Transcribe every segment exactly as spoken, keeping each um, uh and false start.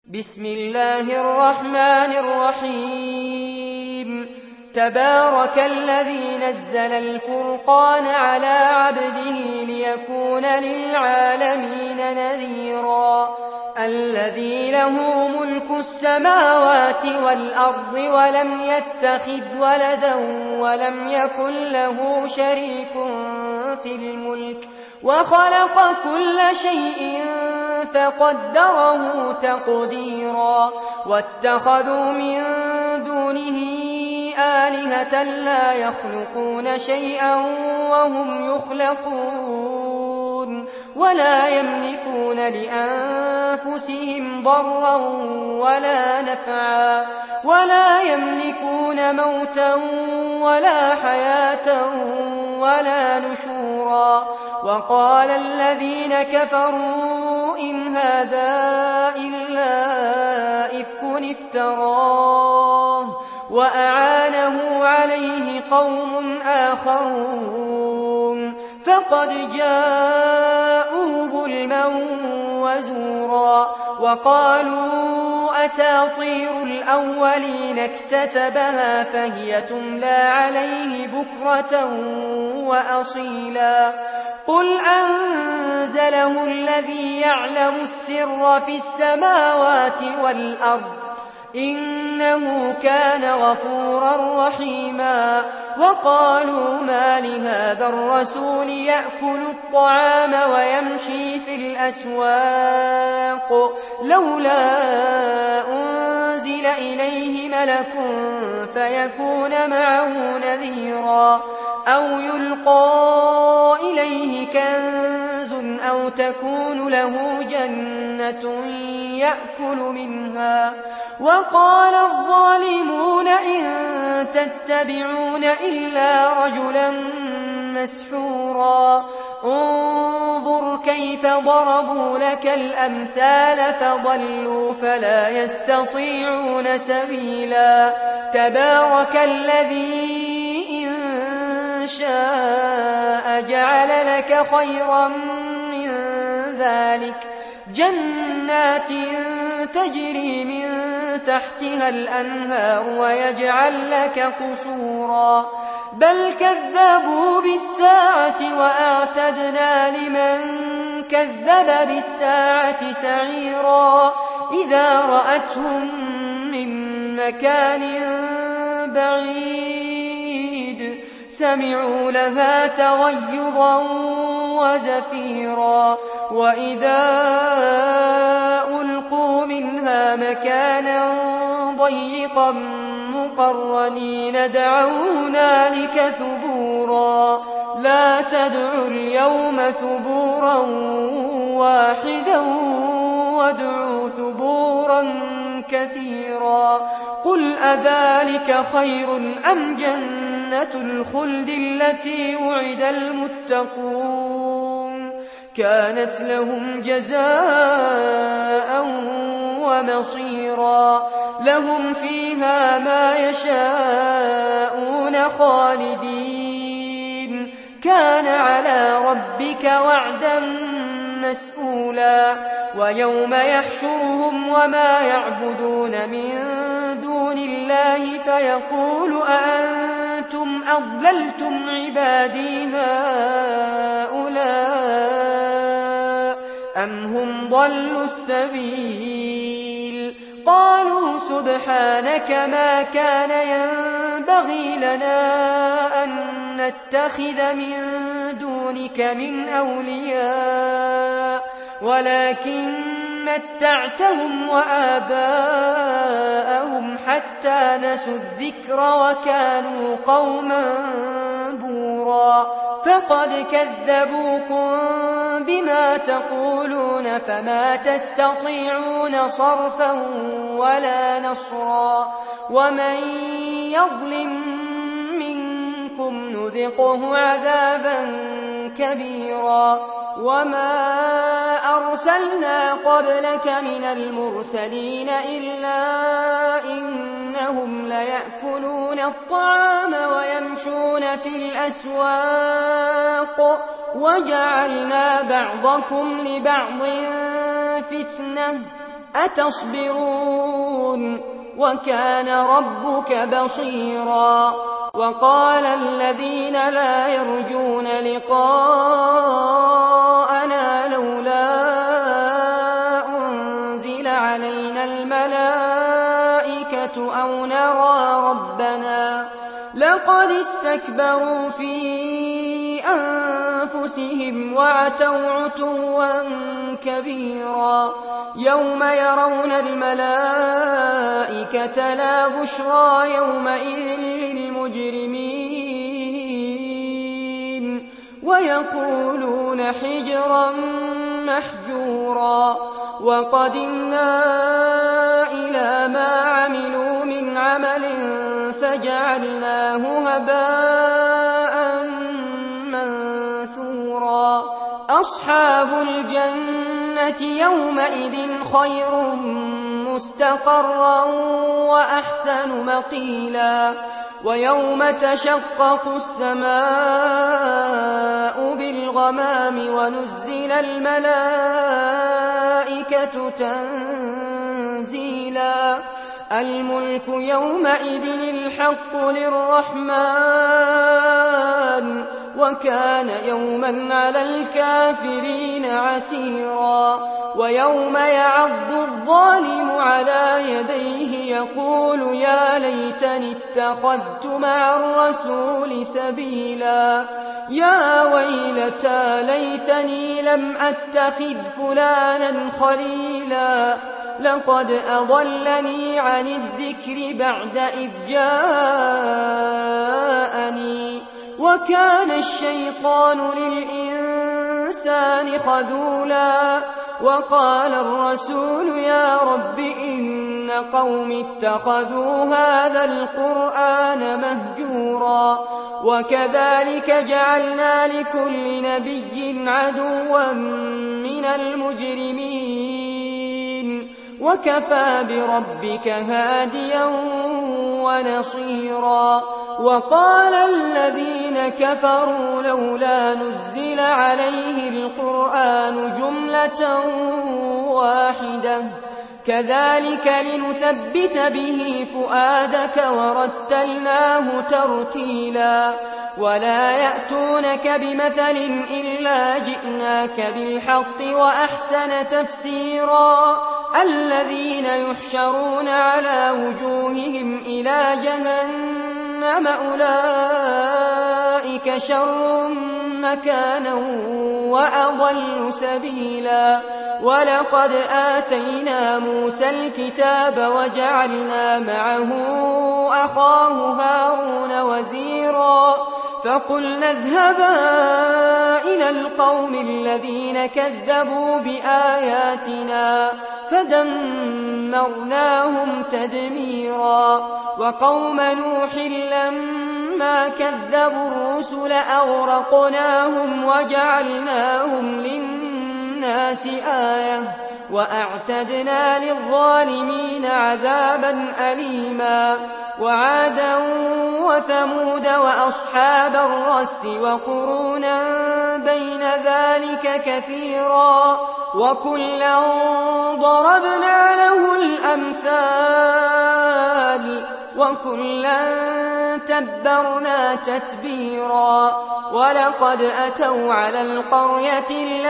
بسم الله الرحمن الرحيم تبارك الذي نزل الفرقان على عبده ليكون للعالمين نذيرا الذي له ملك السماوات والأرض ولم يتخذ ولدا ولم يكن له شريك في الملك وخلق كل شيء فقدره تقديرا واتخذوا من دونه آلهة لا يخلقون شيئا وهم يخلقون ولا يملكون لأنفسهم ضرا ولا نفعا ولا يملكون موتا ولا حياة ولا نشورا وقال الذين كفروا إن هذا إلا إفك افتراه وأعانه عليه قوم آخرون فقد جاءوا ظلما وزورا وقالوا أساطير الأولين اكتتبها فهي تملى عليه بكرة وأصيلا قل أنزله الذي يعلم السر في السماوات والأرض إنه كان غفورا رحيما وقالوا ما لهذا الرسول يأكل الطعام ويمشي في الأسواق لولا أنزل إليه ملك فيكون معه نذيرا أو يلقى إليه كنز أو تكون له جنة يأكل منها وقال الظالمون إن تتبعون إلا رجلا مسحورا انظر كيف ضربوا لك الأمثال فضلوا فلا يستطيعون سبيلا تبارك الذي إن شاء جعل لك خيرا من ذلك جنات تجري من تحتها الأنهار ويجعل لك قصورا بل كذبوا بالساعة وأعتدنا لمن كذب بالساعة سعيرا إذا رأتهم من مكان بعيد سمعوا لها تغيظا وزفيرا وإذا ألقوا منها مكانا ضيقا مقرنين دعوا هنالك ثبورا لا تدعوا اليوم ثبورا واحدا وادعوا ثبورا كثيرا قل أذلك خير أم جنة الخلد التي وعد المتقون كانت لهم جزاء ومصيرا لهم فيها ما يشاءون خالدين كان على ربك وعدا مسئولا ويوم يحشرهم وما يعبدون من دون الله فيقول أأنتم أضللتم عبادي هؤلاء أم هم ضلوا السبيل قالوا سبحانك ما كان ينبغي لنا أن نتخذ من دونك من أولياء ولكن متعتهم وآباءهم حتى نسوا الذكر وكانوا قوما بورا فقد كذبوكم بما تقولون فما تستطيعون صرفا ولا نصرا ومن يظلم منكم نذقه عذابا كبيرا وما أرسلنا قبلك من المرسلين إلا إنهم ليأكلون الطعام ويمشون في الأسواق وجعلنا بعضكم لبعض فتنة أتصبرون وكان ربك بصيرا وقال الذين لا يرجون لقاءنا لولا أنزل علينا الملائكة أو نرى ربنا لقد استكبروا في أنفسهم وعتوا عتوا كبيرا يوم يرون الملائكة لا بشرى يومئذ للمجرمين ويقولون حجرا محجورا وقدمنا إلى ما عملوا من عمل فجعلناه هباء منثورا أصحاب الجنة يومئذ خير مستقرا وأحسن مقيلا ويوم تشقق السماء بالغمام ونزل الملائكة تنزيلا الملك يومئذ الحق للرحمن وكان يوما على الكافرين عسيرا ويوم يعض الظالم على يديه يقول يا ليتني اتخذت مع الرسول سبيلا يا ويلتى ليتني لم أتخذ فلانا خليلا لقد أضلني عن الذكر بعد إذ جاءني وكان الشيطان للإنسان خذولا وقال الرسول يا رب إن قوم اتخذوا هذا القرآن مهجورا وكذلك جعلنا لكل نبي عدوا من المجرمين وكفى بربك هاديا ونصيرا وقال الذين كفروا لولا نزل عليه القرآن جملة واحدة كذلك لنثبت به فؤادك ورتلناه ترتيلا ولا يأتونك بمثل إلا جئناك بالحق وأحسن تفسيرا الذين يحشرون على وجوههم إلى جهنم أولئك شر مكانا وأضل سبيلا ولقد آتينا موسى الكتاب وجعلنا معه أخاه هارون وزيرا فقلنا اذهبا إلى القوم الذين كذبوا بآياتنا فدمرناهم تدميرا وقوم نوح لما كذبوا الرسل أغرقناهم وجعلناهم للناس آية وأعتدنا للظالمين عذابا أليما وعادا وثمود وأصحاب الرس وقرونا بين ذلك كثيرا وكلا ضربنا له الأمثال وكلا تبرنا تتبيرا ولقد أتوا على القرية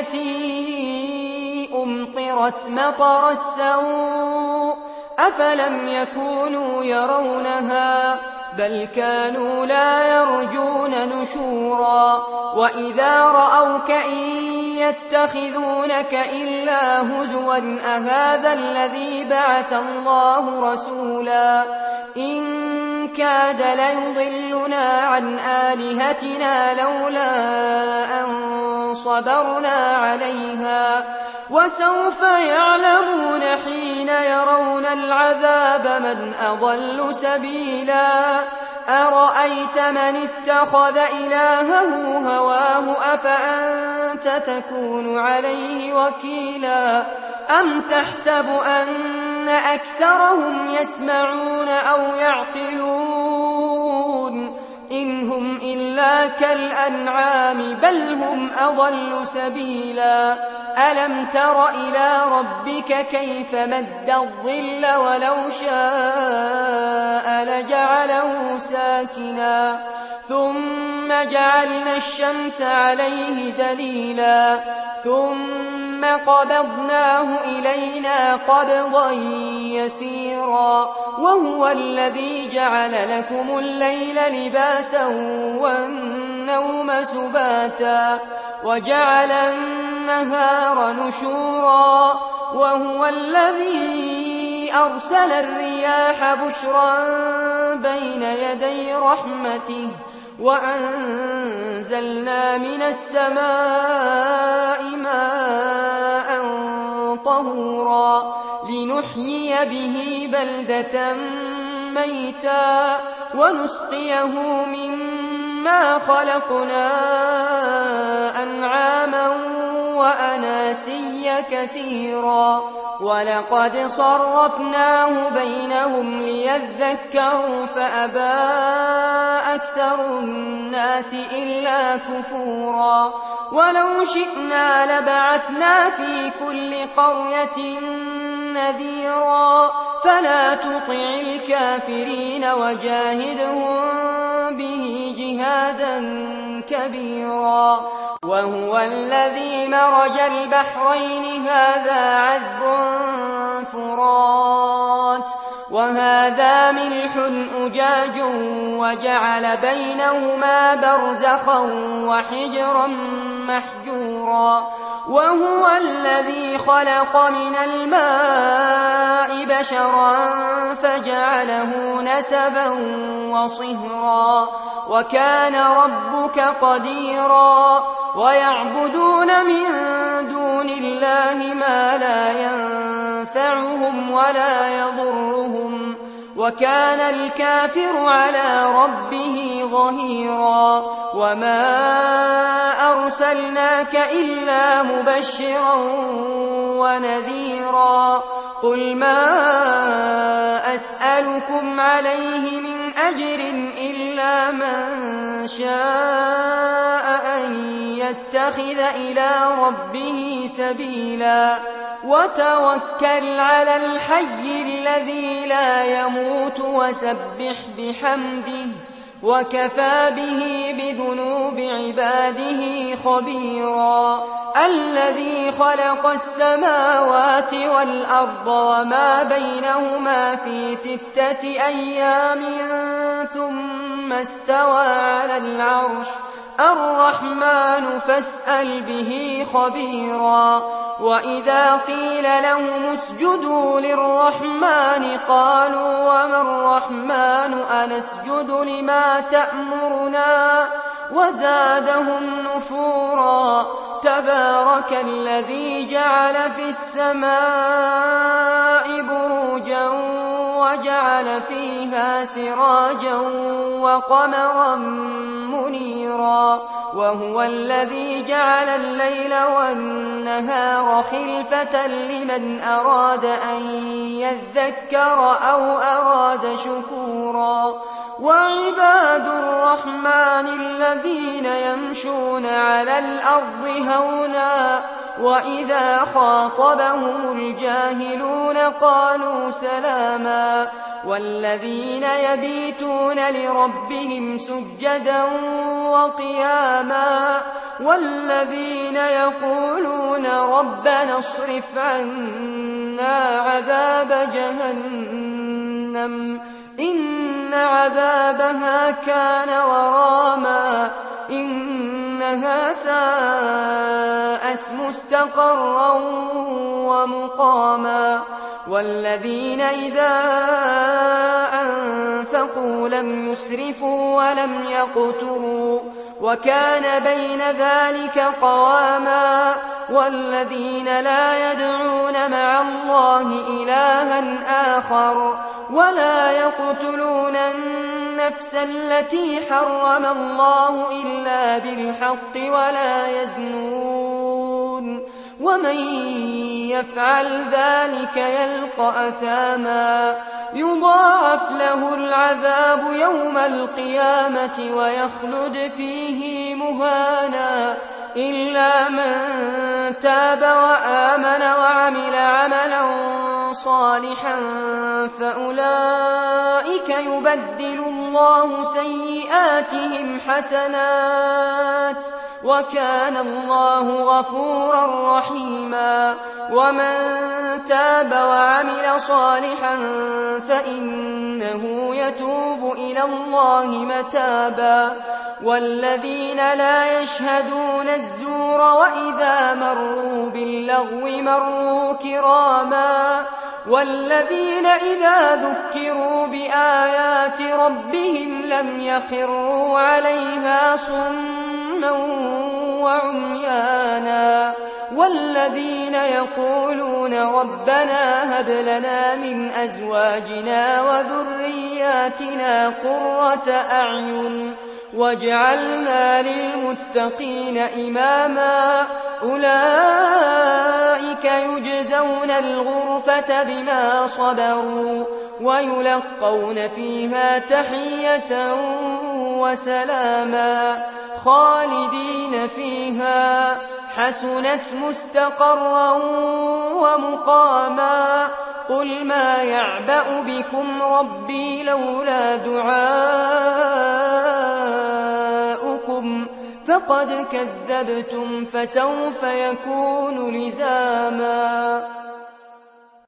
التي أمطرت مطر السوء أفلم يكونوا يرونها بل كانوا لا يرجون نشورا وإذا رأوك إن يتخذونك إلا هزوا أهذا الذي بعث الله رسولا إن كاد ليضلنا عن آلهتنا لولا أن صبرنا عليها وسوف يعلمون حين يرون العذاب من أضل سبيلا أرأيت من اتخذ إلهه هواه أفأنت تكون عليه وكيلا أم تحسب أن أكثرهم يسمعون أو يعقلون إن هم إلا كالأنعام بل هم أضل سبيلا ألم تر إلى ربك كيف مد الظل ولو شاء لجعله ساكنا ثم جعلنا الشمس عليه دليلا ثم قبضناه إلينا قبضا يسيرا وهو الذي جعل لكم الليل لباسا والنوم سباتا وجعل النهار نشورا وهو الذي أرسل الرياح بشرا بين يدي رحمته وأنزلنا من السماء ماء طهورا لنحيي به بلدة ميتا ونسقيه مما خلقنا أنعاما وأناسيا كثيرا ولقد صرفناه بينهم ليذكروا فأبى أكثر الناس إلا كفورا ولو شئنا لبعثنا في كل قرية نذيرا فلا تطع الكافرين وجاهدهم به جهادا كبيرا وهو الذي مرج البحرين هذا عذب فرات وهذا ملح أجاج وجعل بينهما برزخا وحجرا محجورا وهو الذي خلق من الماء بشرا فجعله نسبا وصهرا وكان ربك قديرا ويعبدون من دون الله ما لا ينفعهم ولا يضرهم وكان الكافر على ربه ظهيرا وما أرسلناك إلا مبشرا ونذيرا قل ما أسألكم عليه من أجر إلا من شاء أن يتخذ إلى ربه سبيلا وتوكل على الحي الذي لا يموت وسبح بحمده وكفى به بذنوب عباده خبيرا الذي خلق السماوات والأرض وما بينهما في ستة أيام ثم استوى على العرش الرحمن فاسأل به خبيرا وإذا قيل لهم اسجدوا للرحمن قالوا وما الرحمن أنسجد لما تأمرنا وزادهم نفورا تبارك الذي جعل في السماء بروجا وجعل فيها سراجا وقمرا منيرا وهو الذي جعل الليل والنهار خلفة لمن أراد أن يذكر أو أراد شكورا وعباد الرحمن الذين يمشون على الأرض هونا وإذا خاطبهم الجاهلون قالوا سلاما والذين يبيتون لربهم سجدا وقياما والذين يقولون ربنا اصرف عنا عذاب جهنم إن عذابها كان غراما إنها ساءت مستقرا ومقاما والذين إذا أنفقوا لم يسرفوا ولم يقتروا وكان بين ذلك قواما والذين لا يدعون مع الله إلها آخر ولا يقتلون النفس التي حرم الله إلا بالحق ولا يزنون ومن يفعل ذلك يلقى أثاما يضاعف له العذاب يوم القيامة ويخلد فيه مهانا إلا من تاب وآمن وعمل عملا صالحا فأولئك يبدل الله سيئاتهم حسنات وكان الله غفورا رحيما ومن تاب وعمل صالحا فإنه يتوب إلى الله متابا والذين لا يشهدون الزور وإذا مروا باللغو مروا كراما والذين إذا ذكروا بآيات ربهم لم يخروا عليها صما وعميانا والذين يقولون ربنا هب لنا من أزواجنا وذرياتنا قرة أعين واجعلنا للمتقين إماما أولئك يجزون الغرفة بما صبروا ويلقون فيها تحية وسلاما خالدين فيها حسنت مستقرا ومقاما قل ما يعبأ بكم ربي لولا دعاؤكم فقد كذبتم فسوف يكون لزاما